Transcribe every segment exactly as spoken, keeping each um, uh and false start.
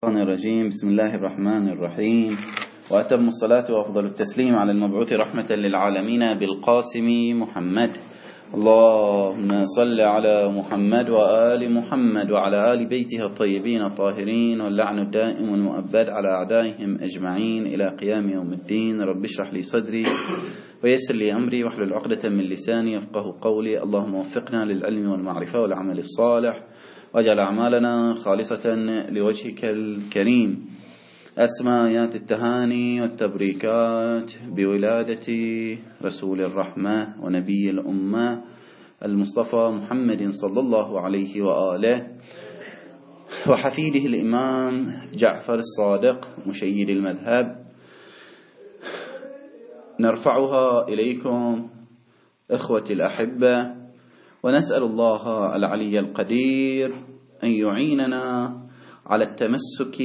الشيطان الرجيم. بسم الله الرحمن الرحيم، وأتم الصلاة وأفضل التسليم على المبعوث رحمة للعالمين بالقاسم محمد. اللهم صل على محمد وآل محمد وعلى آل بيته الطيبين الطاهرين، واللعن الدائم والمؤبد على أعدائهم أجمعين إلى قيام يوم الدين. رب اشرح لي صدري ويسر لي أمري واحلل عقدة من لساني يفقه قولي. اللهم وفقنا للعلم والمعرفة والعمل الصالح، واجعل أعمالنا خالصة لوجهك الكريم. أسمايات التهاني والتبريكات بولادة رسول الرحمة ونبي الأمة المصطفى محمد صلى الله عليه وآله، وحفيده الإمام جعفر الصادق مشيد المذهب، نرفعها إليكم إخوتي الأحبة، ونسأل الله العلي القدير أن يعيننا على التمسك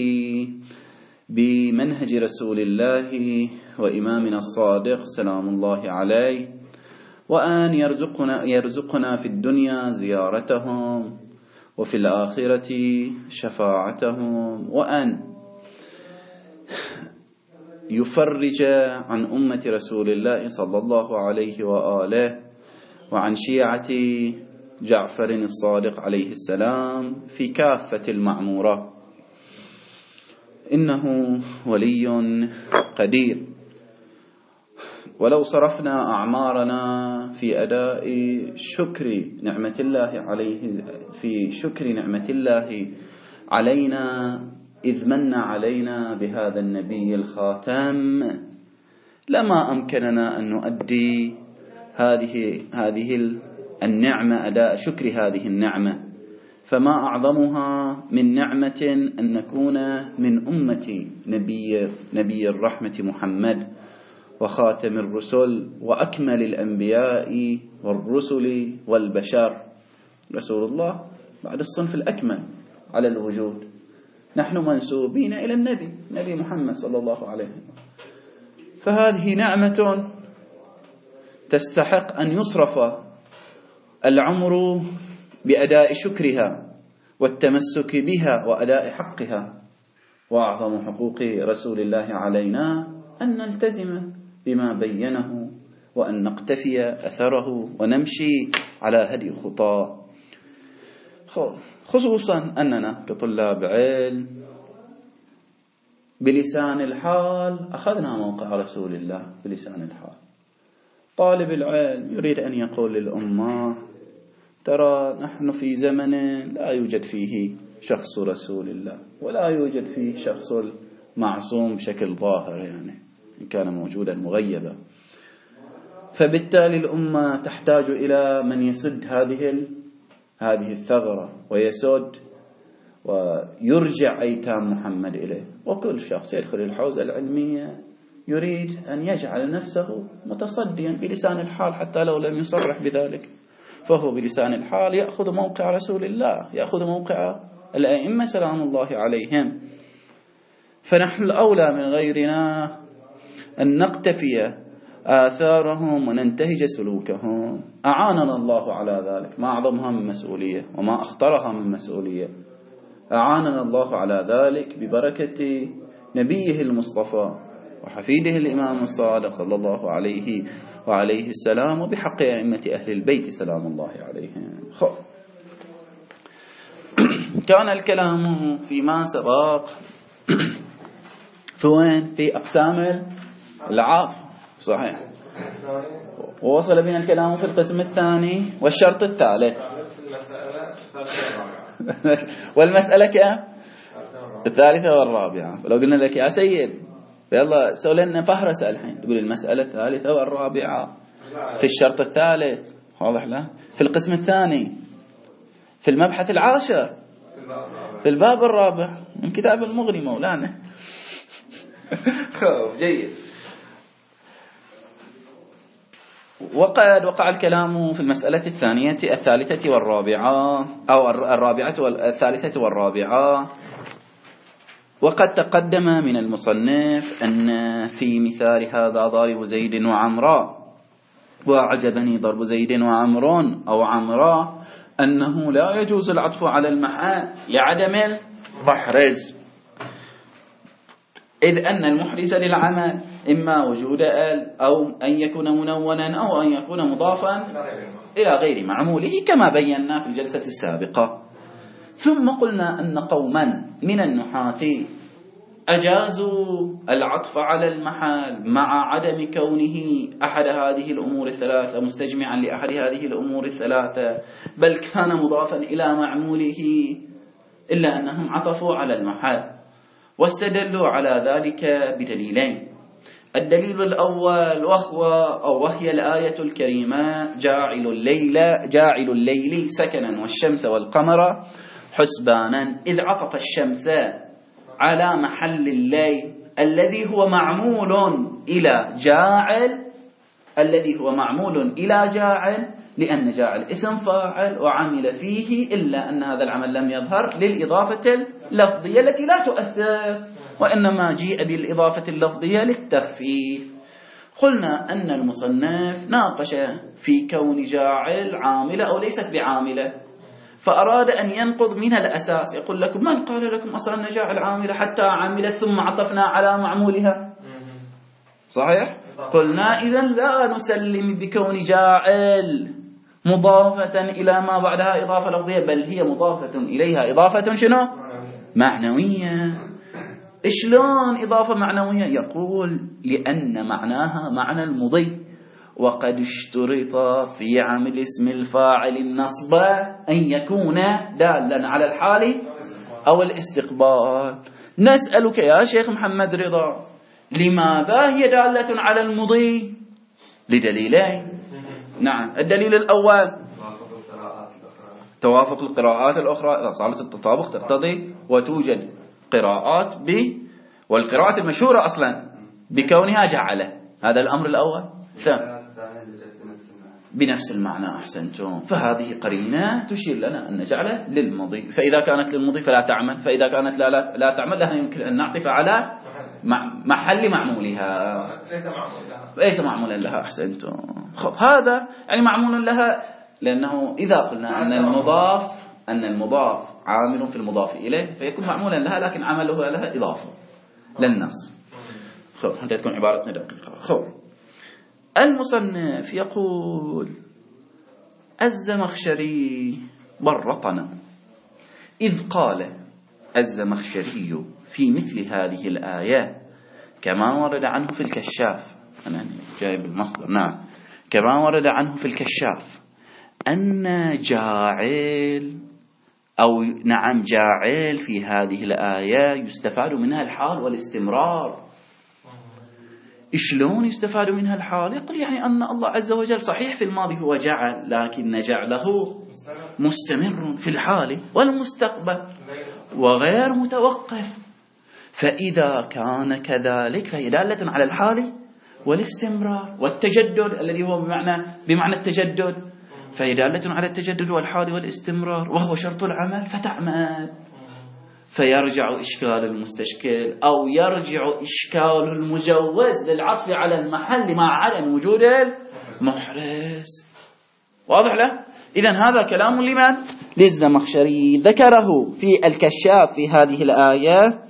بمنهج رسول الله وإمامنا الصادق سلام الله عليه، وأن يرزقنا, يرزقنا في الدنيا زيارتهم وفي الآخرة شفاعتهم، وأن يفرج عن أمة رسول الله صلى الله عليه وآله وعن شيعة جعفر الصادق عليه السلام في كافة المعمورة، إنه ولي قدير. ولو صرفنا أعمارنا في أداء شكر نعمة الله عليه في شكر نعمة الله علينا إذ من علينا بهذا النبي الخاتم، لما أمكننا أن نؤدي هذه هذه النعمة أداء شكر هذه النعمة. فما أعظمها من نعمة أن نكون من أمة نبي نبي الرحمة محمد وخاتم الرسل وأكمل الأنبياء والرسل والبشر. رسول الله بعد الصنف الأكمل على الوجود، نحن منسوبين إلى النبي نبي محمد صلى الله عليه وسلم. فهذه نعمة تستحق أن يصرف العمر بأداء شكرها والتمسك بها وأداء حقها. وأعظم حقوق رسول الله علينا أن نلتزم بما بينه، وأن نقتفي أثره ونمشي على هدي خطاه، خصوصا أننا كطلاب علم بلسان الحال أخذنا موقع رسول الله. بلسان الحال طالب العلم يريد أن يقول للأمة: ترى نحن في زمن لا يوجد فيه شخص رسول الله، ولا يوجد فيه شخص معصوم بشكل ظاهر، يعني إن كان موجودا مغيبا. فبالتالي الأمة تحتاج إلى من يسد هذه هذه الثغرة ويسد ويرجع أيتام محمد إليه. وكل شخص يدخل الحوزة العلمية يريد أن يجعل نفسه متصديا بلسان الحال، حتى لو لم يصرح بذلك، فهو بلسان الحال يأخذ موقع رسول الله، يأخذ موقع الأئمة سلام الله عليهم. فنحن الأولى من غيرنا أن نقتفي آثارهم وننتهج سلوكهم. أعاننا الله على ذلك، ما أعظمها من مسؤولية وما أخطرها من مسؤولية. أعاننا الله على ذلك ببركة نبيه المصطفى وحفيده الإمام الصادق صلى الله عليه وعليه السلام، وبحق أئمة أهل البيت سلام الله عليهم. خب. كان الكلام فيما سبق فوين في أقسام العاطفة، صحيح، ووصل بنا الكلام في القسم الثاني والشرط الثالث والمسألة كم؟ الثالثة والرابعة. فلو قلنا لك يا سيد يلا سوي لنا فهرس الحين، تقول المسألة الثالثة والرابعة في الشرط الثالث، واضح له؟ في القسم الثاني، في المبحث العاشر، في الباب الرابع من كتاب المغني مولانا. خب جيد. وقد وقع الكلام في المسألة الثانية الثالثة والرابعة، أو الرابعة والثالثة والرابعة. وقد تقدم من المصنف أن في مثال هذا ضارب زيد وعمراء، وأعجبني ضرب زيد وعمر أو عمراء أنه لا يجوز العطف على المحال لعدم البحرز. إذ أن المحرز للعمل إما وجود ال أو أن يكون منونا أو أن يكون مضافا إلى غير معموله كما بينا في الجلسة السابقة. ثم قلنا أن قوما من النحاة أجازوا العطف على المحل مع عدم كونه أحد هذه الأمور الثلاثة مستجمعا لأحد هذه الأمور الثلاثة، بل كان مضافا إلى معموله، إلا أنهم عطفوا على المحل واستدلوا على ذلك بدليلين. الدليل الأول وهو أو وهي الآية الكريمة جاعل الليل جاعل الليل سكنا والشمس والقمر حسبانا، إذ عطف الشمس على محل الليل الذي هو معمول إلى جاعل الذي هو معمول إلى جاعل لأن جاعل اسم فاعل وعمل فيه، إلا أن هذا العمل لم يظهر للإضافة اللفظية التي لا تؤثر، وإنما جيء بالإضافة اللفظية للتخفيف. قلنا أن المصنف ناقش في كون جاعل عاملة أو ليست بعاملة، فأراد أن ينقض من الأساس، يقول لكم من قال لكم أصلا أن جاعل عاملة حتى عاملة ثم عطفنا على معمولها؟ صحيح؟ قلنا إذن لا نسلم بكون جاعل مضافة إلى ما بعدها إضافة لفظية، بل هي مضافة إليها إضافة شنو؟ معنوية. إشلون إضافة معنوية؟ يقول لأن معناها معنى المضي، وقد اشترط في عمل اسم الفاعل النصب أن يكون دالا على الحال أو الاستقبال. نسألك يا شيخ محمد رضا لماذا هي دالة على المضي؟ لدليلين. نعم، الدليل الأول توافق القراءات الأخرى، إذا صارت التطابق تقتضي وتوجد قراءات ب والقراءات المشهورة أصلا بكونها جعله، هذا الأمر الأول. ثاني بنفس المعنى، أحسنتم، فهذه قرينة تشير لنا أن جعله للمضي، فإذا كانت للمضي فلا تعمل، فإذا كانت لا, لا, لا تعمل لها يمكن أن نعطف على محل معمولها، ليس معمول لها ليس معمولا لها. أحسنتم. خب هذا يعني معمول لها، لأنه إذا قلنا أن المضاف أن المضاف عامل في المضاف إليه فيكون معمولا لها، لكن عمله لها إضافة للنص. خب حتى تكون عبارة دقيقة. خب المصنف يقول الزمخشري ورطنا، إذ قال الزمخشري في مثل هذه الآية كما ورد عنه في الكشاف، أنا جايب المصدر، نعم، كما ورد عنه في الكشاف أن جاعل أو نعم جاعل في هذه الآية يستفاد منها الحال والاستمرار. إشلون يستفاد منها الحال؟ يقول يعني أن الله عز وجل صحيح في الماضي هو جعل، لكن جعله مستمر في الحال والمستقبل وغير متوقف، فإذا كان كذلك فهي دالة على الحال والاستمرار والتجدد الذي هو بمعنى بمعنى التجدد، فهي دالة على التجدد والحال والاستمرار، وهو شرط العمل فتعمل. فيرجع إشكال المستشكل أو يرجع إشكال المجوز للعطف على المحل مع عدم وجود المحرز. واضح له؟ إذن هذا كلام لمن؟ للزمخشري، ذكره في الكشاف في هذه الآية.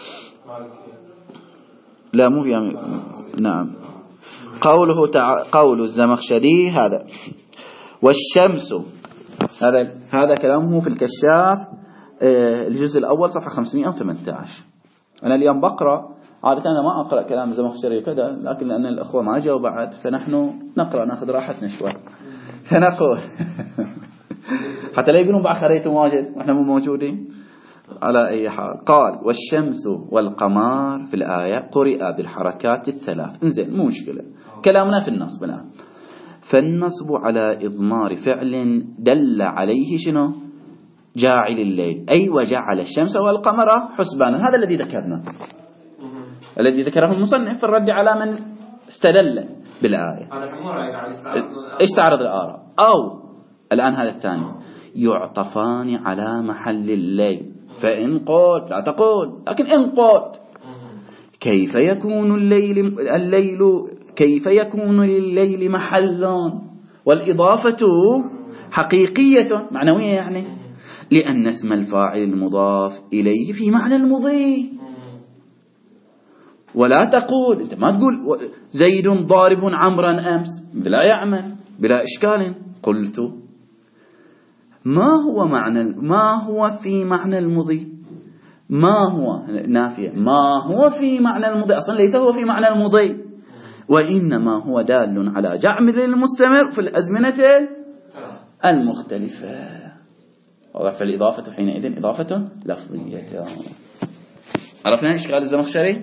لا مو في نعم قوله تع... قول الزمخشري هذا والشمس، هذا هذا كلامه في الكشاف الجزء الأول صفحة خمسمئة وثمانية عشر. أنا اليوم بقرأ، عادة أنا ما أقرأ كلام الزمخشري كذا، لكن لأن الأخوة ما جاوا بعد فنحن نقرأ نأخذ راحتنا شوي، فنقول حتى لا يقولون بعد خريتم واجد وإحنا مو موجودين. على أي حال، قال والشمس والقمر في الآية قرئ بالحركات الثلاث. انزين مو مشكلة، كلامنا في النصب الآن. فالنصب على إضمار فعل دل عليه شنو؟ جاعل الليل، أي وجعل الشمس والقمر حسبانا، هذا الذي ذكرنا الذي ذكره المصنف في الرد على من استدل بالآية. استعرض الآراء. أو الآن هذا الثاني، يعطفان على محل الليل، فإن قلت لا تقول، لكن إن قلت كيف يكون الليل الليل كيف يكون لليل محل والإضافة حقيقية معنوية، يعني لأن اسم الفاعل المضاف إليه في معنى المضي، ولا تقول، أنت ما تقول زيد ضارب عمرا أمس بلا يعمل بلا إشكال. قلت ما هو معنى ما هو في معنى المضي، ما هو نافية، ما هو في معنى المضي أصلا ليس هو في معنى المضي، وإنما هو دال على جعل المستمر في الأزمنة المختلفة. واضح؟ فالإضافة حينئذ إضافة لفظية. عرفنا إشكال الزمخشري؟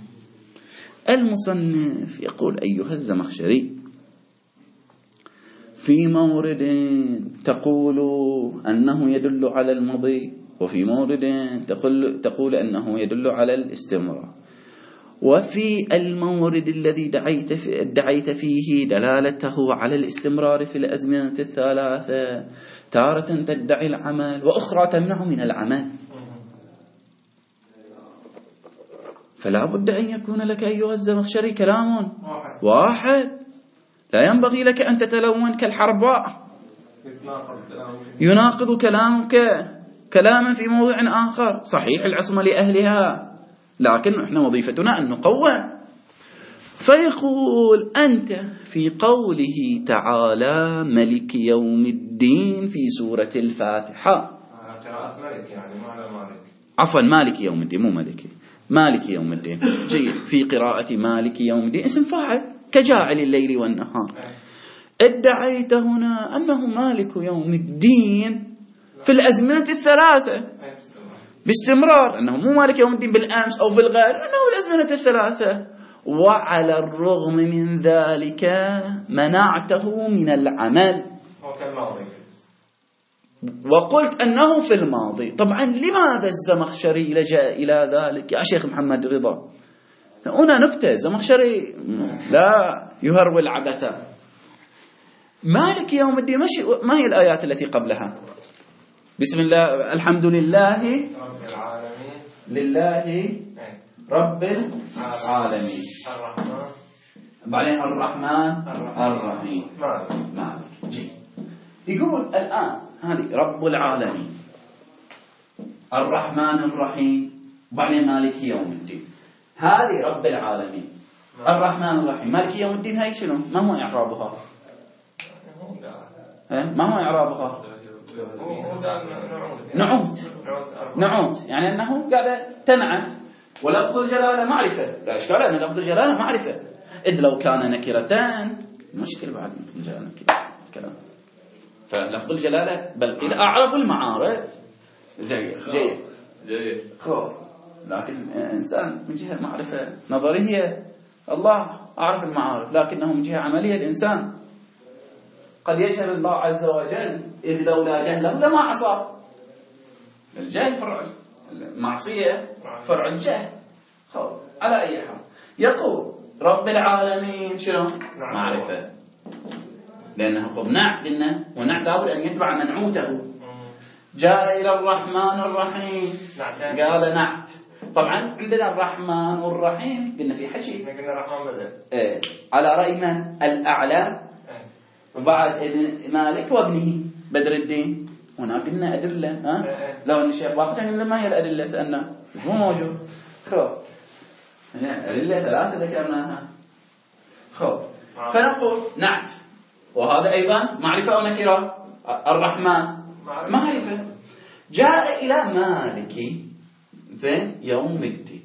المصنف يقول أيها الزمخشري في مورد تقول أنه يدل على المضي، وفي مورد تقول, تقول أنه يدل على الاستمرار، وفي المورد الذي دعيت, في دعيت فيه دلالته على الاستمرار في الأزمنة الثلاثة تارة تدعي العمل وأخرى تمنع من العمل. فلا بد أن يكون لك أيها الزمخشري كلام واحد، لا ينبغي لك أن تتلون كالحرباء يناقض كلامك كلاما في موضع آخر. صحيح العصمة لأهلها، لكن احنا وظيفتنا أن نقوم. فيقول أنت في قوله تعالى ملك يوم الدين في سورة الفاتحة، قراءة مالك يعني معنى مالك، عفوا مالك يوم الدين مو ملكي، مالك يوم الدين جيد. في قراءة مالك يوم الدين اسم فاعل كجاعل الليل والنهار. ادعيت هنا أنه مالك يوم الدين في الأزمنة الثلاثة باستمرار، أنه مو مالك يوم الدين بالأمس أو في الغد، أنه بالأزمنة الثلاثة. وعلى الرغم من ذلك منعته من العمل وقلت أنه في الماضي. طبعا لماذا الزمخشري لجأ إلى ذلك يا شيخ محمد رضا؟ هنا نكتة، الزمخشري لا يهرول عبثا. مالك يوم الدين ما هي الآيات التي قبلها؟ بسم الله الحمد لله رب العالمين لله رب العالمين الرحمن بعدين الرحمن الرحيم مالك جي. يقول الآن هذه رب العالمين الرحمن الرحيم بعدين مالك يوم الدين، هذه رب العالمين الرحمن الرحيم مالك يوم الدين، هاي شنو؟ ما هو إعرابها؟ ما هو إعرابها؟ نعوت نعوت يعني أنه قاعدة تنعت، ولفظ الجلالة معرفة، لا إشكال أن لفظ الجلالة معرفة، إذ لو كان نكرتان مشكل بعد لفظ الجلالة كلام. فلفظ الجلالة بل إذا أعرف المعارف زي جيد جيد خو، لكن إنسان من جهة معرفة نظرية الله أعرف المعارف، لكنه من جهة عملية الإنسان قد يجهل الله عز وجل، إذ لولا جهله لما عصى. الجهل فرع المعصية فرع الجهل. خو على أي حال يقول رب العالمين شنو؟ معرفة، لأنه خب نعت قلنا، ونعت لابد أن يتبع منعوته. جاء إلى الرحمن الرحيم قال نعت. طبعا عندنا الرحمن والرحيم قلنا في حشي، قلنا الرحمن بدل إيه. على رأي من؟ الأعلى وبعد ابن مالك وابنه بدر الدين. هنا قلنا أدلة، ها؟ لو أن الشيخ واقع ما هي الأدلة سألنا مو موجود. خب الأدلة ثلاثة ذكرناها. خب فنقول نعت، وهذا أيضا معرفة أو نكرة. الرحمن معرفة. جاء إلى مالك زين يوم الدين.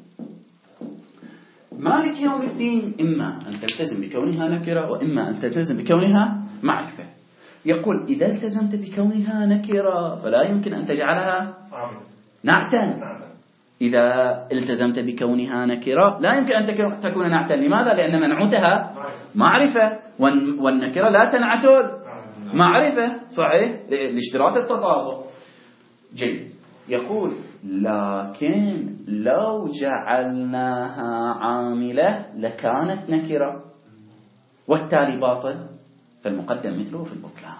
مالك يوم الدين إما أن تلتزم بكونها نكرة وإما أن تلتزم بكونها معرفة. يقول إذا التزمت بكونها نكرة فلا يمكن أن تجعلها نعتا، إذا التزمت بكونها نكرة لا يمكن أن تكون نعتا. لماذا؟ لأن منعوتها معرفة، والنكرة لا تنعت معرفة، صحيح لاشتراط التطابق. جيد. يقول لكن لو جعلناها عاملة لكانت نكرة والتالي باطل، فالمقدم مثله في البطلان.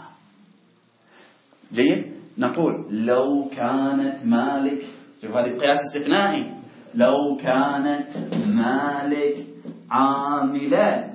جيد. نقول لو كانت مالك، شوف هذه قياس استثنائي، لو كانت مالك عاملة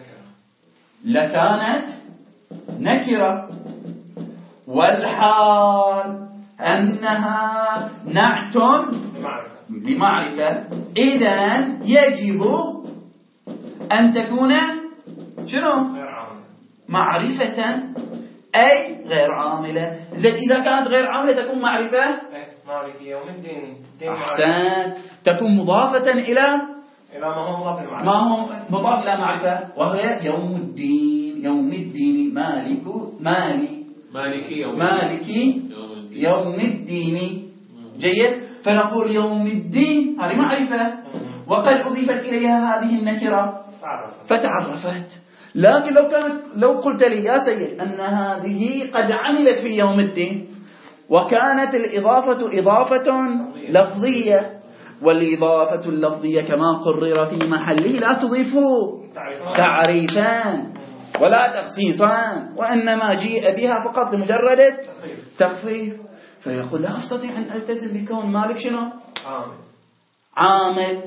لكانت نكرة، والحال أنها نعت لمعرفة، إذن يجب أن تكون شنو؟ معرفة أي غير عاملة. زين إذا كانت غير عاملة تكون معرفة مالك يوم الدين. أحسن، تكون مضافة إلى إلى ما هو مضاف للمعرفة، ما هو مضاف إلى معرفة، وهي يوم الدين. يوم الدين مالك مالي مالكي يوم مالكي يوم الدين. جيد، فنقول يوم الدين هذه معرفة، وقد أضيفت إليها هذه النكرة فتعرفت. لكن لو كانت لو قلت لي يا سيد أن هذه قد عملت في يوم الدين، وكانت الإضافة إضافة لفظية، والإضافة اللفظية كما قرر في محله لا تضيف تعريفان ولا تخصيصان، وإنما جيء بها فقط لمجرد تخفيف. فيقول لا أستطيع أن ألتزم بكون مالك شنو؟ عامل عامل.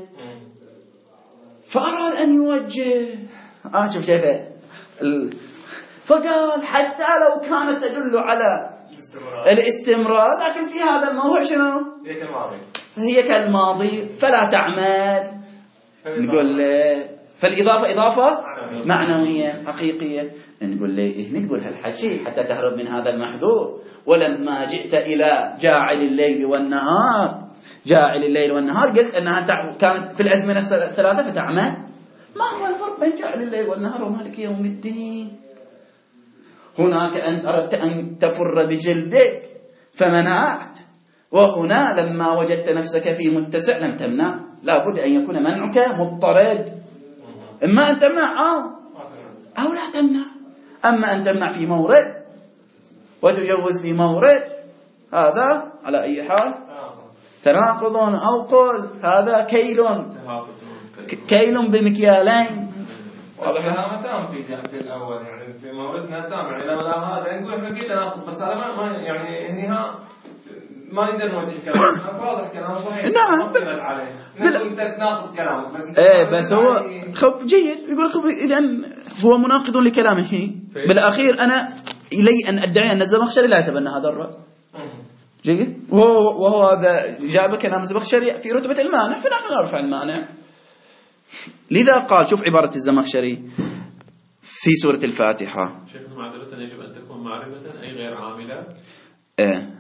فأراد أن يوجه آه شوف شايفه ال... فقال حتى لو كانت تدل على الاستمرار, الاستمرار لكن في هذا الموضوع شنو؟ هي كالماضي هي كالماضي فلا تعمل. نقول له فالإضافة إضافة معنوية حقيقية. نقول له إيه نقول هالحكي حتى تهرب من هذا المحذور. ولما جئت إلى جاعل الليل والنهار جاعل الليل والنهار قلت أنها كانت في الأزمنة الثلاثة فتعمل. ما هو الفرق بين جاعل الليل والنهار ومالك يوم الدين؟ هناك أن أردت أن تفر بجلدك فمنعت، وهنا لما وجدت نفسك في متسع لم تمنع. لا بد أن يكون منعك مضطرد، إما أن تمنع أو, أو لا تمنع. أما أن تمنع في مورد وتجوز في مورد هذا على أي حال تناقض، أو قول هذا كيل كيل بمكيالين. واضح لها تام في في الأول يعني في موردنا تام يعني لو لا هذا نقول إحنا في تناقض، بس هذا ما يعني هنيها ما نقدر نوجه كلام واضح كلام صحيح. نعم بل... عليه نقول تناقض كلامك بس ايه بس هو خب جيد يقول خب إذن هو مناقض لكلامه. بالأخير أنا إلي أن أدعي أن الزمخشري لا يتبنى هذا الرأي. جيد، وهو, وهو هذا جاب كلام الزمخشري في رتبة المانع، فنحن نرفع المانع. لذا قال شوف عبارة الزمخشري في سورة الفاتحة. شيخنا معذرة يجب أن تكون معرفة أي غير عاملة. إيه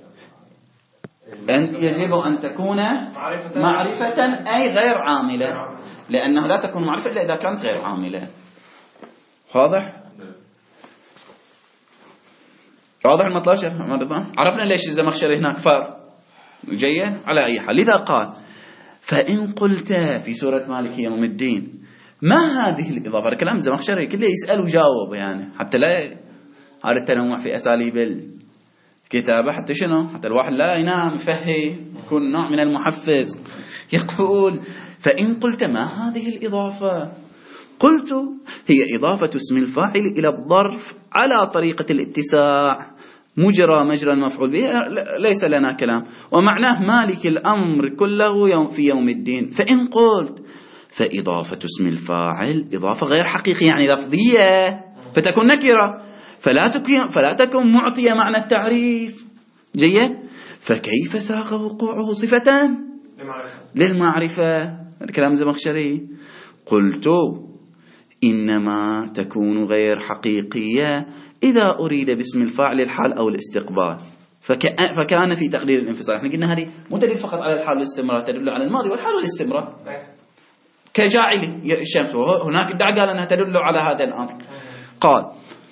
أن يجب أن تكون معرفة أي غير عاملة، لأنه لا تكون معرفة إلا إذا كانت غير عاملة. واضح؟ واضح المطلب شيخ؟ عرفنا ليش الزمخشري هناك فار. جيد على أي حال. لذا قال فإن قلت في سورة مالك يوم الدين ما هذه الإضافة. الكلام الزمخشري كله يسأل وجاوب يعني حتى لا هذا التنوع في أساليب الكتابة حتى شنو حتى الواحد لا ينام يفهم يكون نوع من المحفز. يقول فإن قلت ما هذه الإضافة قلت هي إضافة اسم الفاعل إلى الظرف على طريقة الاتساع مجرى مجرى المفعول به ليس لنا كلام، ومعناه مالك الأمر كله يوم في يوم الدين. فإن قلت فإضافة اسم الفاعل إضافة غير حقيقية يعني لفظية فتكون نكرة فلا تكون فلا تكون معطية معنى التعريف. جيد، فكيف ساق وقوعه صفة للمعرفة؟ الكلام الزمخشري. قلت إنما تكون غير حقيقية إذا أريد باسم الفاعل الحال أو الاستقبال، فكان في تقدير الانفصال. احنا قلنا هذه مو تدل فقط على الحال والاستمرار، تدل على الماضي والحال والاستمرار كجاعل الشمس. هناك ادعى قال أنها تدل على هذا الأمر. قال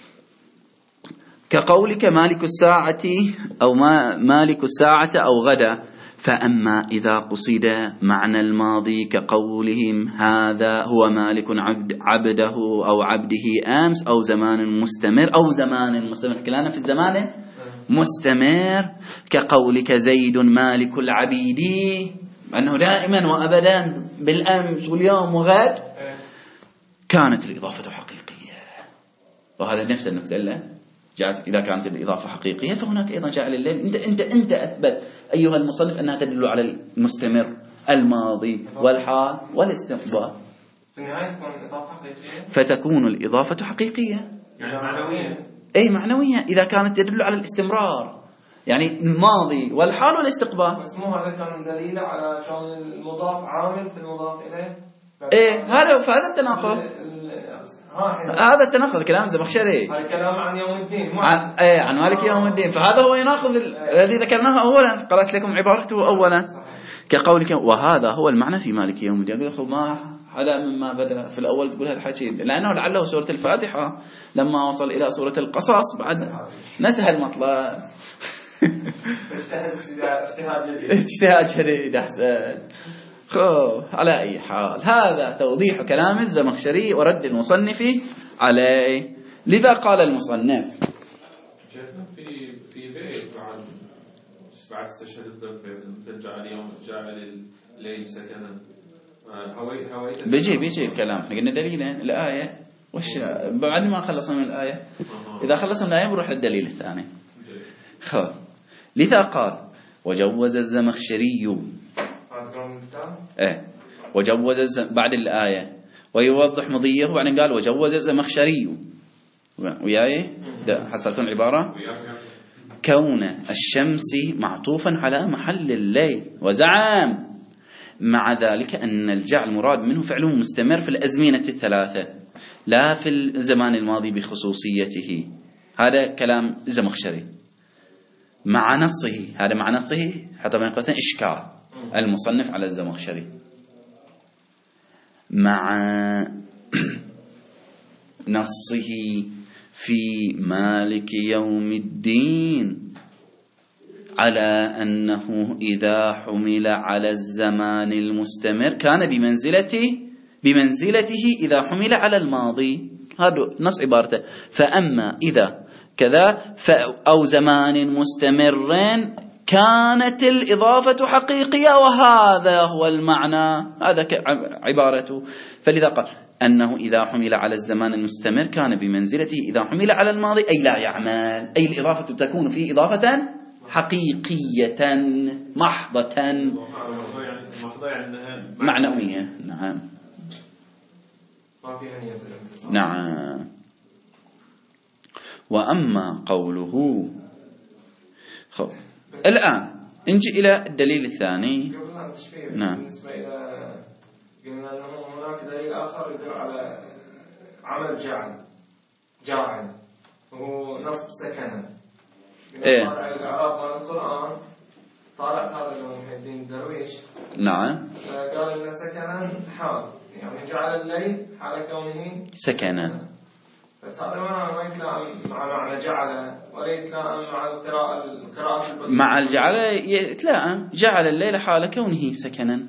كقولك مالك الساعة أو ما مالك الساعة أو غدا. فأما إذا قصد معنى الماضي كقولهم هذا هو مالك عبد عبده أو عبده أمس أو زمان مستمر أو زمان مستمر كلامنا في الزمان مستمر كقولك زيد مالك العبيد أنه دائما وأبدا بالأمس واليوم وغد كانت الإضافة حقيقية. وهذا نفس النكتة له جاءت إذا كانت الإضافة حقيقية فهناك أيضا جاء الليل. أنت أنت أنت أثبت أيها المصنف أنها تدل على المستمر الماضي والحال والاستقبال. في النهاية تكون الإضافة حقيقية. فتكون الإضافة حقيقية يعني معنوية. أي معنوية إذا كانت تدل على الاستمرار. يعني الماضي والحال والاستقبال. بس مو هذا كان دليل على كون المضاف عامل في المضاف إليه. إيه هذا فهذا التناقض. هذا التناقض كلام الزمخشري. هذا كلام عن يوم الدين. عن إيه عن مالك يوم الدين، فهذا هو يناقض الذي ذكرناه أولا. قرأت لكم عبارته أولا كقولك وهذا هو المعنى في مالك يوم الدين. أقول ما هذا مما بدأ في الأول تقول هذا الحكي، لأنه لعله سورة الفاتحة لما وصل إلى سورة القصص بعد نسى المطلب. اجتهاد جديد. اجتهاد جديد أحسن. خب على أي حال هذا توضيح كلام الزمخشري ورد المصنف عليه. لذا قال المصنف في في بيت بعد بعد استشهد مثل جعل يوم جعل الليل سكنا هوي هوي بيجي بيجي الكلام. احنا قلنا دليلين الآية وش بعد ما خلصنا من الآية. إذا خلصنا من الآية بنروح للدليل الثاني. خب لذا قال وجوز الزمخشري ايه وجوز الزم... بعد الآية ويوضح مضيه وبعدين قال وجوز الزمخشري وياي حصلتون العبارة كون الشمس معطوفا على محل الليل، وزعم مع ذلك أن الجعل مراد منه فعله مستمر في الأزمنة الثلاثة لا في الزمان الماضي بخصوصيته. هذا كلام الزمخشري مع نصه. هذا مع نصه حتى بين قوسين إشكال المصنف على الزمخشري مع نصه في مالك يوم الدين على أنه إذا حمل على الزمان المستمر كان بمنزلته بمنزلته إذا حمل على الماضي. هذا نص عبارته. فأما إذا كذا أو زمان مستمر كانت الإضافة حقيقية، وهذا هو المعنى. هذا عبارته. فلذا قال أنه إذا حمل على الزمان المستمر كان بمنزلته إذا حمل على الماضي أي لا يعمل، أي الإضافة تكون فيه إضافة حقيقية محضة معنوية. نعم ما فيها نية الانفصال. نعم. وأما قوله خب الآن نجي إلى الدليل الثاني. نعم. بالنسبة إلى قلنا أنه هناك دليل آخر يدل على عمل جعل جاعل وهو نصب سكنة. إيه. طالع الإعراب مال القرآن طالع هذا محي الدين الدرويش. نعم. قال إن سكنا حال يعني جعل الليل حال كونه سكنا. بس هذا ما ما يتلائم مع معنى جعل ولا يتلائم مع القراءة القراءة مع الجعل يتلائم. جعل الليل حال كونه سكنا.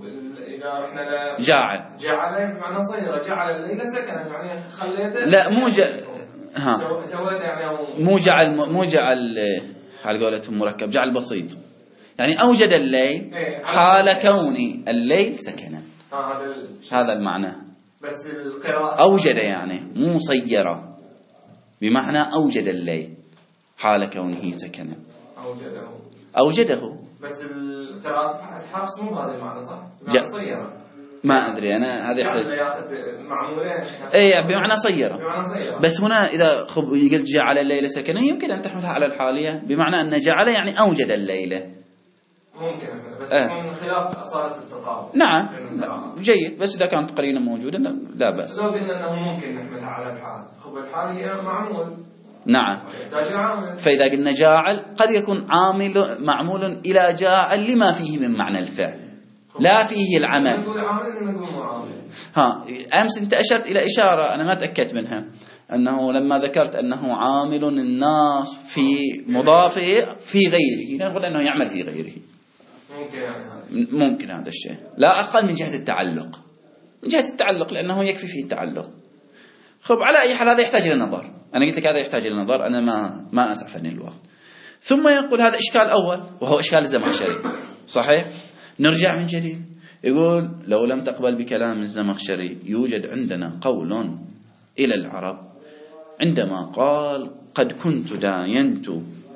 إذا رحنا جاعل جعل بمعنى صير جعل الليل سكنا يعني خليته. لا مو جعل ها سويته يعني مو جعل مو جعل على قولتهم مركب. جعل بسيط يعني أوجد الليل حال كون الليل سكنا. هذا هذا المعنى. بس القراءة أوجد يعني مو صيرة بمعنى أوجد الليل حال كونه سكنا. أوجده أوجده. بس القراءة حفص مو بهذا المعنى صح؟ بمعنى صيرة. ما أدري أنا هذا يحتاج ياخذ معمولين. إيه بمعنى صيرة. بمعنى صيرة. بس هنا إذا خب قلت جعل الليل سكنا يمكن أن تحملها على الحالية بمعنى أن جعل يعني أوجد الليل. ممكن بس آه. من خلاف أصالة التطابق. نعم جيد. بس إذا كانت قرينة موجودة لا بأس. لو قلنا أنه ممكن نحملها على الحال خب الحال هي معمول. نعم. فإذا قلنا جاعل قد يكون عامل معمول إلى جاعل لما فيه من معنى الفعل لا فيه العمل. نقول عامل نقول معامل. ها أمس أنت أشرت إلى إشارة أنا ما تأكدت منها أنه لما ذكرت أنه عامل الناس في مضافه في غيره نقول أنه يعمل في غيره. ممكن يعني هذا. ممكن هذا الشيء لا أقل من جهة التعلق. من جهة التعلق لأنه يكفي فيه التعلق. خب على أي حال هذا يحتاج إلى نظر. أنا قلت لك هذا يحتاج إلى نظر. أنا ما ما أسعفني الوقت. ثم يقول هذا إشكال أول وهو إشكال الزمخشري صحيح. نرجع من جديد يقول لو لم تقبل بكلام الزمخشري يوجد عندنا قول إلى العرب عندما قال قد كنت داينت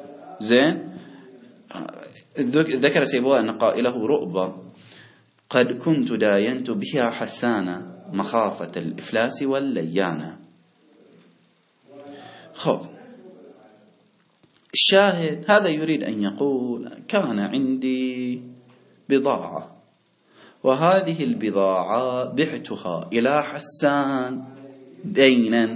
زين ذكر سيبويه أن قائله رؤبة قد كنت داينت بها حسانا مخافة الإفلاس والليانة. خب الشاهد هذا يريد أن يقول كان عندي بضاعة، وهذه البضاعة بعتها إلى حسان دينا،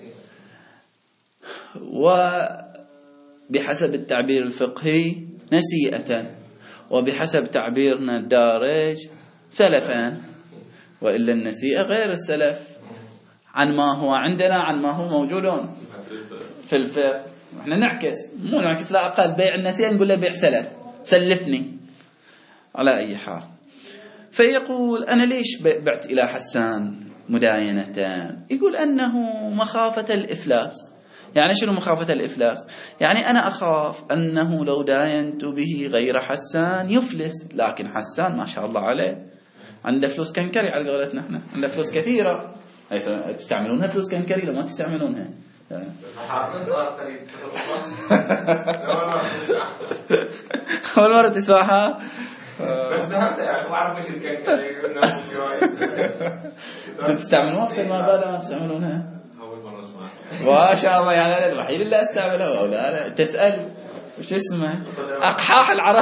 وبحسب التعبير الفقهي نسيئة، وبحسب تعبيرنا الدارج سلفا، وإلا النسيئة غير السلف عن ما هو عندنا، عن ما هو موجود في الفقه. احنا نعكس، مو نعكس، لا أقل بيع النسيئة نقول له بيع سلف، سلفني. على أي حال، فيقول أنا ليش بعت إلى حسان مداينة؟ يقول أنه مخافة الإفلاس. يعني شنو مخافة الإفلاس؟ يعني أنا أخاف أنه لو داينت به غير حسان يفلس، لكن حسان ما شاء الله عليه عنده فلوس كنكري، على قولتنا احنا عنده فلوس كثيرة. تستعملونها فلوس كنكري لو ما تستعملونها؟ أول مرة تسمعها؟ بس فهمت يعني، ما أعرف إيش الكنكري. تستعملونها في ما بالها ما تستعملونها؟ أول مرة أسمعها. ما شاء الله، يعني أنا الوحيد اللي أستعملها. ولا أنا تسأل وش اسمه؟ أقحاح العرب.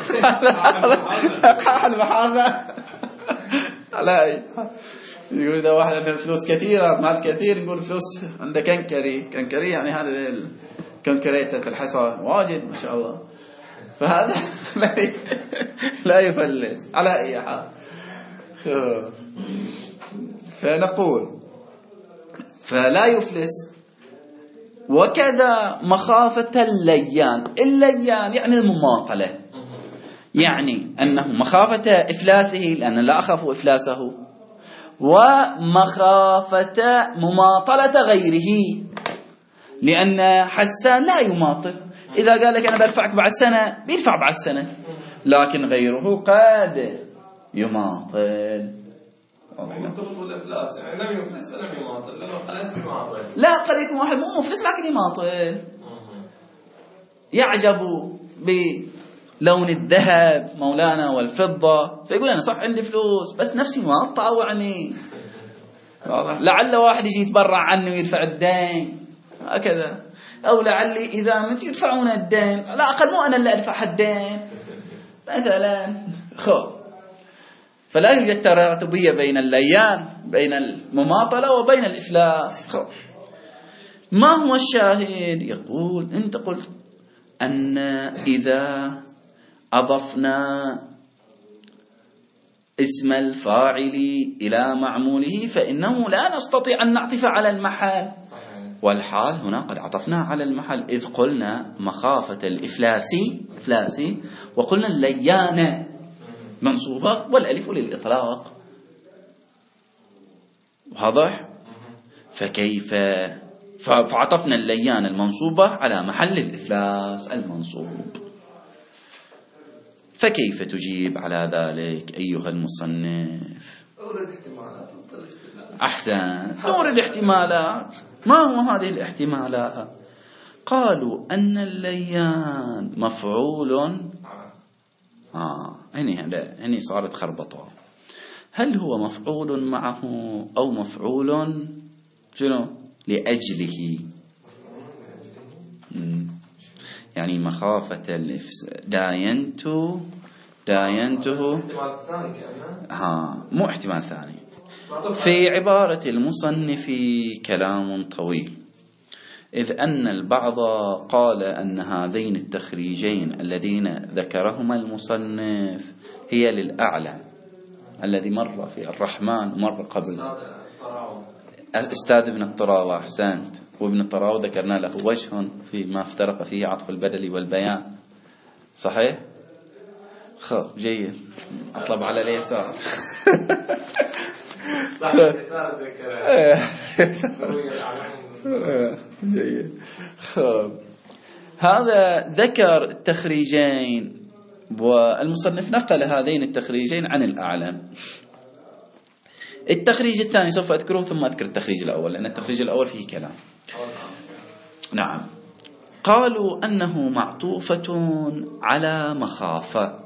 أقحاح البحارة. على أي يقول إذا واحد عنده فلوس كثيرة، مال كثير، نقول فلوس عنده كنكري. كنكري يعني هذا الكنكريتة الحصى واجد ما شاء الله، فهذا لا يفلس. على أي حال، فنقول فلا يفلس. وكذا مخافة الليان. الليان يعني المماطلة، يعني أنه مخافة إفلاسه، لأن لا أخاف إفلاسه، ومخافة مماطلة غيره، لأن حسان لا يماطل. إذا قال لك أنا بدفعك بعد سنة بيدفع بعد سنة، لكن غيره قد يماطل. مرتبط بالإفلاس، يعني لم يفلس فلم يماطل، لم يفلس يماطل. لا، قد يكون واحد مو مفلس لكن يماطل، يعجب بلون الذهب مولانا والفضة، فيقول أنا صح عندي فلوس بس نفسي ما تطاوعني، لعل واحد يجي يتبرع عني ويدفع الدين هكذا، أو لعلي إذا مت يدفعون الدين، لا أقل مو أنا اللي أدفع الدين مثلا. خب، فلا يوجد تراتبية بين الليان، بين المماطلة وبين الإفلاس. خب، ما هو الشاهد؟ يقول أنت قلت أن إذا أضفنا اسم الفاعل إلى معموله فإنه لا نستطيع أن نعطف على المحل، والحال هنا قد عطفنا على المحل، إذ قلنا مخافة الإفلاسي إفلاسي، وقلنا الليان منصوبة والألف للإطلاق. واضح؟ فكيف فعطفنا الليان المنصوبة على محل الإفلاس المنصوب، فكيف تجيب على ذلك أيها المصنف؟ أورد احتمالات. أحسن، نورد احتمالات. ما هو هذه الاحتمالات؟ قالوا أن الليان مفعول. آه هني هني صارت خربطة. هل هو مفعول معه أو مفعول شنو لأجله؟ يعني مخافة داينت داينته ها مو احتمال ثاني. في عبارة المصنف كلام طويل، إذ أن البعض قال أن هذين التخريجين الذين ذكرهما المصنف هي للأعلى الذي مر في الرحمن مر قبل أستاذ ابن الطراوة. أحسنت. وابن الطراوة ذكرنا له وجه فيما افترق فيه عطف البدل والبيان. صحيح؟ خب جيد. أطلب على اليسار. صح اليسار ذكر جيد. خب هذا ذكر التخريجين، والمصنف نقل هذين التخريجين عن الأعلم. التخريج الثاني سوف أذكره ثم أذكر التخريج الأول، لأن التخريج الأول فيه كلام. نعم. قالوا أنه معطوفة على مخافة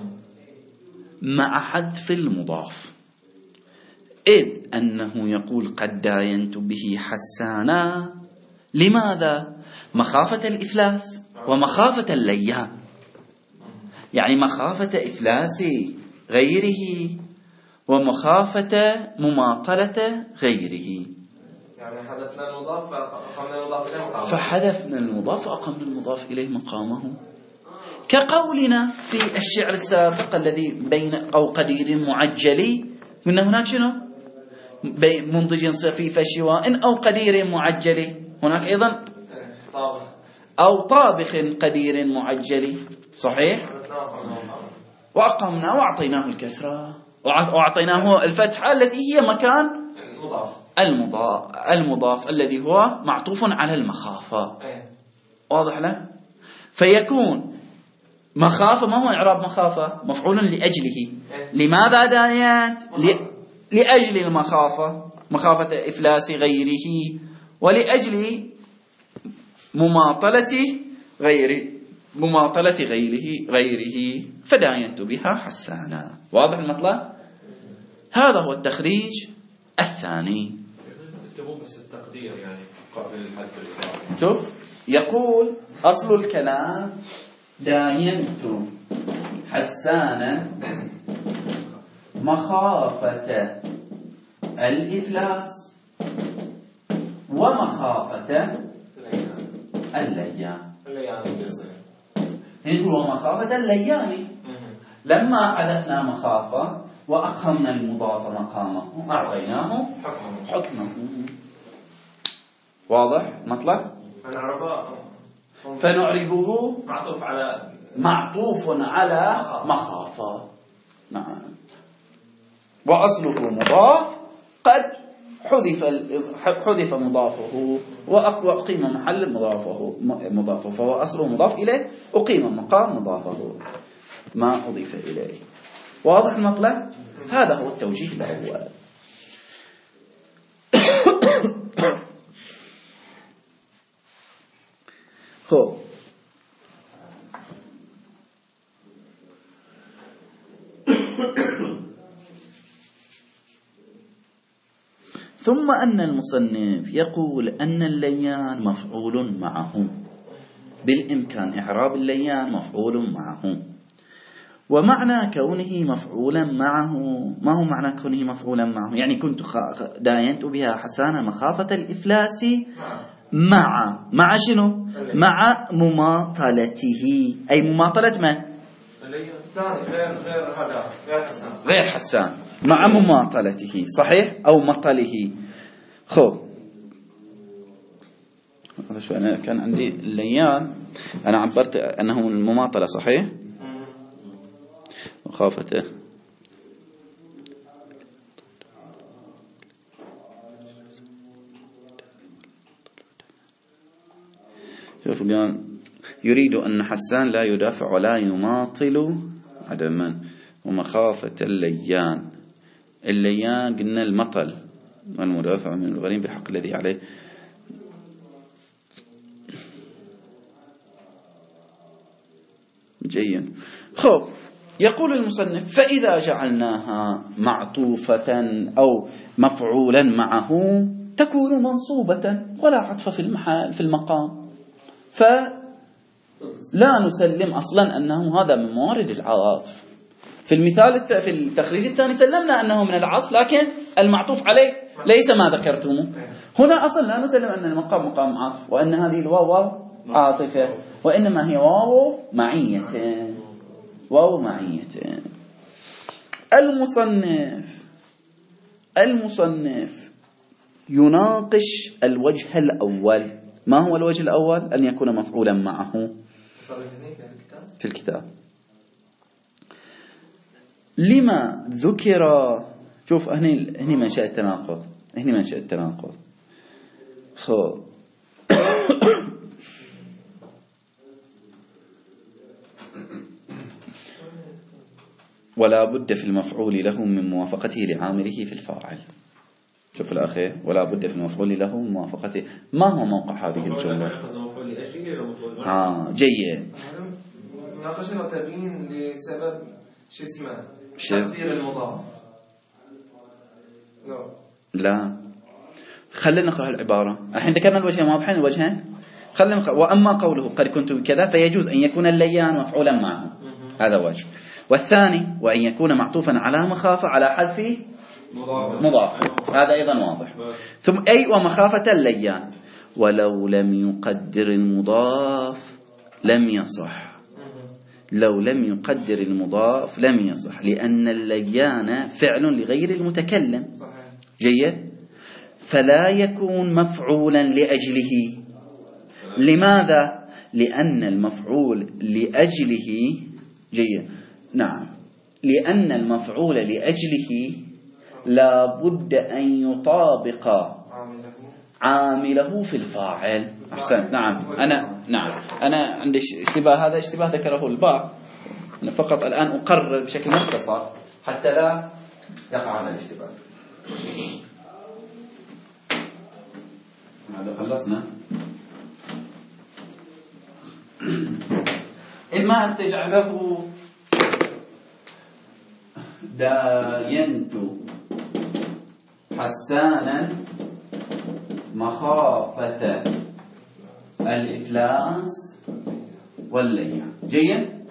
مع حذف المضاف، إذ أنه يقول قد داينت به حسانا. لماذا؟ مخافة الإفلاس، ومخافة الليان، يعني مخافة إفلاس غيره ومخافة مماطلة غيره. يعني حذفنا المضاف فأقمنا المضاف إليه مقامه. فحذفنا المضاف وأقمنا المضاف إليه مقامه، كقولنا في الشعر السابق الذي بين أو قدير معجل، من هناك شنو؟ منضج صفيف شواء أو قدير معجل، هناك أيضا أو طابخ قدير معجل، صحيح؟ وأقمنا وأعطيناه الكسرة وأعطيناه الفتحة التي هي مكان المضاف المضاف الذي هو معطوف على المخافة. واضح له؟ فيكون مخافة، ما هو إعراب مخافة؟ مفعول لأجله. لماذا دايات؟ لأجل المخافة، مخافة إفلاس غيره، ولأجل مماطلة غيره مماطلة غيره غيره فداينت بها حسانا. واضح المطلب؟ هذا هو التخريج الثاني. تكتبون بس التقدير يعني قبل الحذف الإضافي. شوف يقول أصل الكلام داينت حسانا مخافة الإفلاس ومخافة الليان. هو مخافة الليان، لما حذفنا مخافة وأقمنا المضاف مقامه أعطيناه حكمه. واضح مطلب؟ فنعربه معطوف على معطوف على مخافة. نعم. وأصله مضاف قد حذف حذف مضافه وأقيم محل مضافه مضافه فهو أصله مضاف إليه أقيم مقام مضافه ما أضيف إليه. واضح المطلب؟ هذا هو التوجيه الأول. خب ثم أن المصنف يقول أن الليان مفعول معه، بالإمكان إعراب الليان مفعول معه. ومعنى كونه مفعولا معه، ما هو معنى كونه مفعولا معه؟ يعني كنت داينت بها حسانة مخافة الإفلاس مع مع شنو؟ مع مماطلته، أي مماطلة من؟ غير غير هذا غير حسان غير حسان مع مماطلته، صحيح؟ أو مطله. خب هذا شو أنا كان عندي الليان، أنا عبرت أنه المماطلة، صحيح؟ مخافته شوف قال يريد أن حسان لا يدافع ولا يماطل عدما ومخافة الليان. الليان قلنا المطل والمدافع من الغريم بالحق الذي عليه. جيد. خب يقول المصنف فإذا جعلناها معطوفة أو مفعولا معه تكون منصوبة ولا عطف في المحل في المقام، فلا نسلم أصلا أنه هذا من موارد العواطف. في المثال في التخريج الثاني سلمنا أنه من العطف، لكن المعطوف عليه ليس ما ذكرتموه. هنا أصلا لا نسلم أن المقام مقام عطف وأن هذه الواو عاطفة، وإنما هي واو معية واو معية. المصنف المصنف يناقش الوجه الأول. ما هو الوجه الأول؟ أن يكون مفعولا معه في الكتاب. لما ذكر، شوف هني هني منشأ التناقض، هني منشأ التناقض. خب ولا بد في المفعول له من موافقته لعامله في الفاعل. شوف الأخير، ولا بد في المفعول له من موافقته. ما هو موقع هذه الجملة؟ آه جيد. مناقشة وتبيين لسبب شو اسمه تقدير المضاف. لا، خلينا نقرأ العبارة. الحين ذكرنا الوجهين واضحين الوجهين، خلينا نقرأ. وأما قوله قد كنت بكذا فيجوز أن يكون الليان مفعولا معه، هذا وجه. والثاني وأن يكون معطوفا على مخافة على حذف مضاف، هذا أيضا واضح. ثم أي ومخافة الليان ولو لم يقدر المضاف لم يصح، لو لم يقدر المضاف لم يصح، لأن الليان فعل لغير المتكلم. جيد. فلا يكون مفعولا لأجله. لماذا؟ لأن المفعول لأجله جيد نعم لأن المفعول لأجله لا بد أن يطابق عامله في الفاعل. أحسنت. نعم أنا نعم أنا عندي اشتباه، هذا اشتباه ذكره البعض، أنا فقط الآن أقرر بشكل مختصر حتى لا يقع هذا الاشتباه. هذا خلصنا. إما أن تجعله داينت حسانا مخافة الإفلاس والليان. جيد.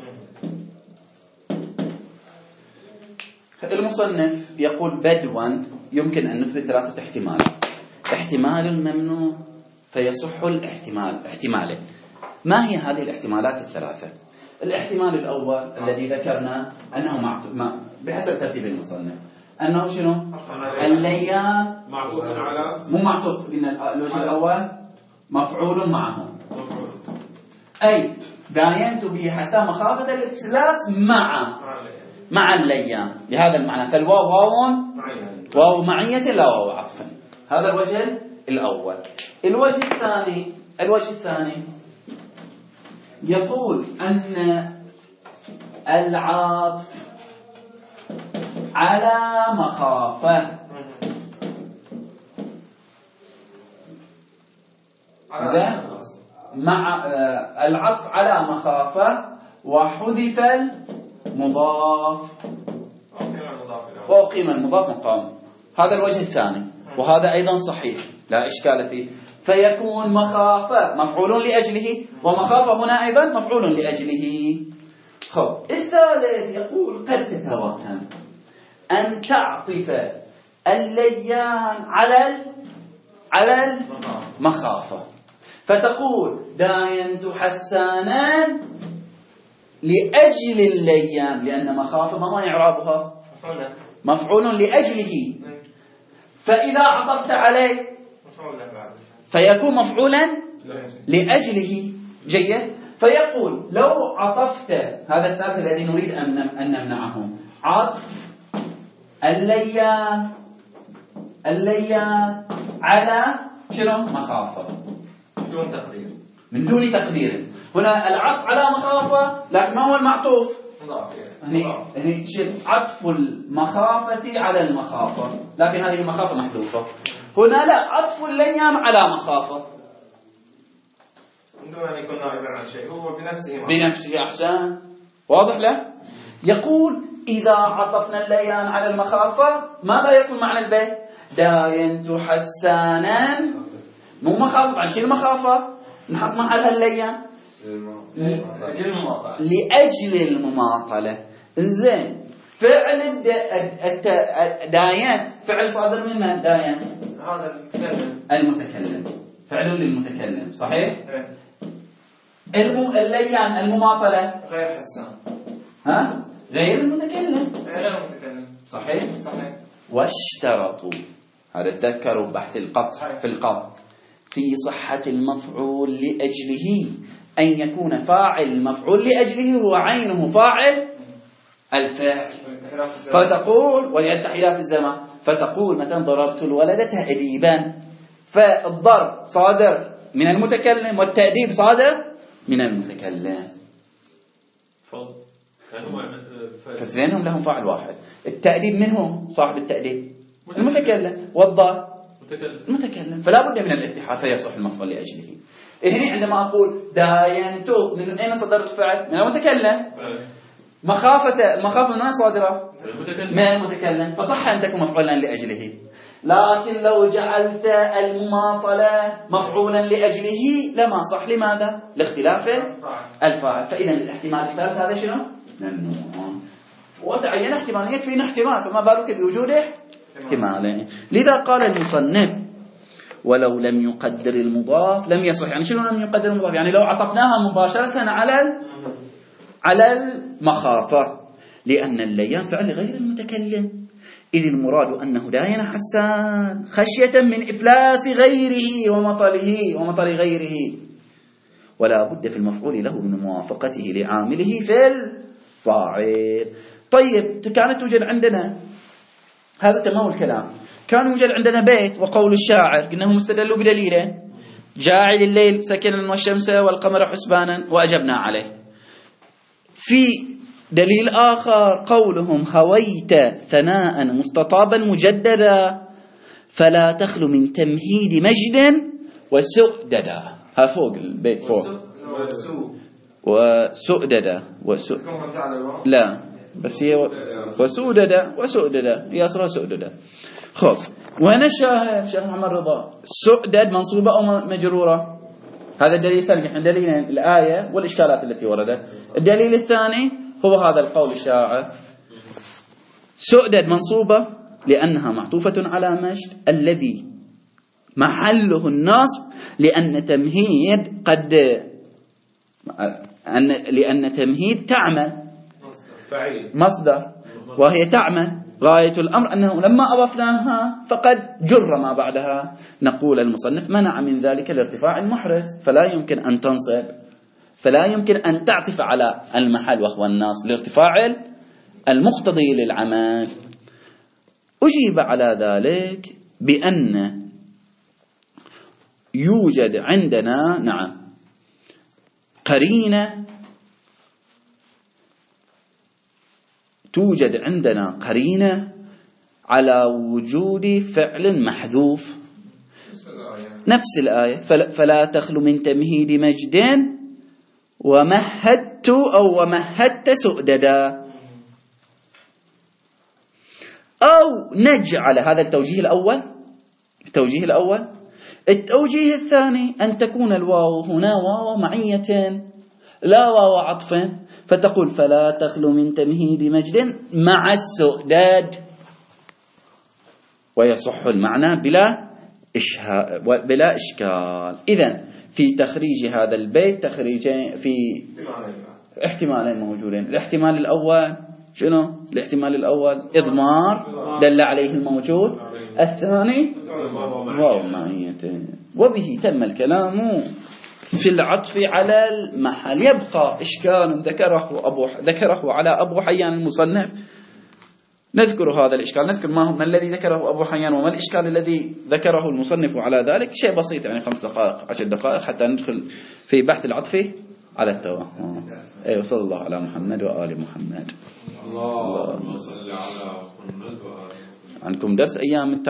المصنف يقول بدوا يمكن أن نثبت ثلاثة احتمالات. احتمال ممنوع فيصح الاحتمال احتمالين. ما هي هذه الاحتمالات الثلاثة؟ الاحتمال الأول الذي ذكرنا أنه معطوف بحسب ترتيب المصنف، أنه شنو؟ الليان معطوف على مو معطوف، إن الوجه الأول مفعول معه، أي داينت به حسا مخافة الإفلاس مع مع الليان بهذا المعنى. فالواو واو واو معية لا واو عطفا. هذا الوجه الأول. الوجه الثاني الوجه الثاني يقول أن العطف على مخافة زين مع العطف على مخافة وحذف المضاف وقيم المضاف مقام. هذا الوجه الثاني وهذا أيضا صحيح لا إشكال فيه. فيكون مخافة مفعول لأجله ومخافة هنا أيضا مفعول لأجله. خب الثالث يقول قد تتوهم أن تعطف الليان على على المخافة فتقول داينت حسانا لأجل الليان، لأن مخافة ما يعرابها مفعول لأجله، فإذا عطفت عليه فيكون مفعولا لأجله. جيد. فيقول لو عطفت، هذا الثالث الذي نريد أن نمنعه، عطف الليان الليان على شنو؟ مخافة من دون تقدير من دون تقدير. هنا العطف على مخافة لكن ما هو المعطوف؟ هني هني عطف المخافة على المخافة، لكن هذه المخافة محذوفة. هنا لا، عطف الليان على مخافة من دون أن يكون نائبا عن شيء، هو بنفسه بنفسه. أحسن. واضح له؟ يقول إذا عطفنا الليان على المخافة ماذا يكون معنى البيت؟ داينت حسانا مو مخافة، عن شيء المخافة نحط معها الليان لأجل المماطلة. إنزين فعل داينت فعل صادر من من؟ داينت هذا المتكلم، فعل للمتكلم صحيح؟ الليان المماطلة غير حسان، ها؟ غير المتكلم غير المتكلم صحيح؟ صحيح. واشترطوا، هذا تذكروا بحث القطع في القطع، في صحة المفعول لأجله أن يكون فاعل المفعول لأجله هو عينه فاعل الفاعل. فتقول وليتحيلا في الزمان، فتقول مثلا ضربت الولد تأديبا، فالضرب صادر من المتكلم والتأديب صادر من المتكلم، فاثنينهم لهم فاعل واحد. التأديب منه صاحب التأديب المتكلم، والضرب المتكلم، فلا بد من الاتحاد فيصح المفعول لأجله. هنا عندما أقول داينت من أين صدر الفعل؟ من المتكلم. مخافة المخافة من صادرة من المتكلم، فصح أن تكون مفعولا لأجله. لكن لو جعلت المماطلة مفعولا لأجله لما صح. لماذا؟ لاختلاف الفاعل. فإذا الاحتمال الثالث هذا شنو؟ ممنوع. وتعين احتمال، يكفينا احتمال، فما بالك بوجوده احتمالين. لذا قال المصنف ولو لم يقدر المضاف لم يصح. يعني شنو لم يقدر المضاف؟ يعني لو عطفناها مباشرة على على المخافة، لأن الليان فعل غير المتكلم، إذ المراد أنه داين حسان خشية من إفلاس غيره ومطله ومطل غيره، ولا بد في المفعول له من موافقته لعامله في الفاعل. طيب كانت توجد عندنا هذا تمام الكلام، كان يوجد عندنا بيت وقول الشاعر إنه مستدل بدليله جاعل الليل سكنا والشمس والقمر حسبانا وأجبنا عليه. في دليل آخر قولهم هويت ثناء مستطابا مجددا فلا تخلو من تمهيد مجد وسؤددا. ها فوق البيت فوق وسؤددا وسؤ لا بس هي وسؤددا وسؤددا هي أصلا سؤددا. خب وين الشاهد؟ شيخ محمد رضا سؤدد منصوبة أو مجرورة؟ هذا الدليل الثاني. نحن دليلنا الآية والإشكالات التي وردت. الدليل الثاني هو هذا القول الشاعر سؤدد منصوبة لأنها معطوفة على مجد الذي محله النصب، لأن تمهيد قد أن لأن تمهيد تعمل مصدر وهي تعمل. غاية الأمر أنه لما أضفناها فقد جر ما بعدها. نقول المصنف منع من ذلك الارتفاع المحرز، فلا يمكن أن تنصب، فلا يمكن أن تعطف على المحل وهو النصب لارتفاع المقتضي للعمل. أجيب على ذلك بأن يوجد عندنا نعم قرينة، توجد عندنا قرينة على وجود فعل محذوف نفس الآية فلا تخلو من تمهيد مجد ومهدت أو ومهدت سؤددا، أو نجعل هذا التوجيه الأول. التوجيه الأول. التوجيه الثاني أن تكون الواو هنا واو معية لا واو عطف، فتقول فلا تخلو من تمهيد مجد مع السؤداد، ويصح المعنى بلا إشهاء بلا إشكال. إذن في تخريج هذا البيت تخريجين في احتمالين موجودين. الاحتمال الأول شنو؟ الاحتمال الأول إضمار دل عليه الموجود، الثاني واو معية. وبه تم الكلام في العطف على المحل. يبقى إشكال ذكره أبو ذكره على أبو حيان المصنف، نذكر هذا الإشكال، نذكر ما هو ما الذي ذكره أبو حيان وما الإشكال الذي ذكره المصنف على ذلك. شيء بسيط يعني خمس دقائق عشر دقائق حتى ندخل في بحث العطف على التوهم. أي وصلى الله على محمد وآل محمد. اللهم صل على محمد وآل محمد. عندكم درس أيام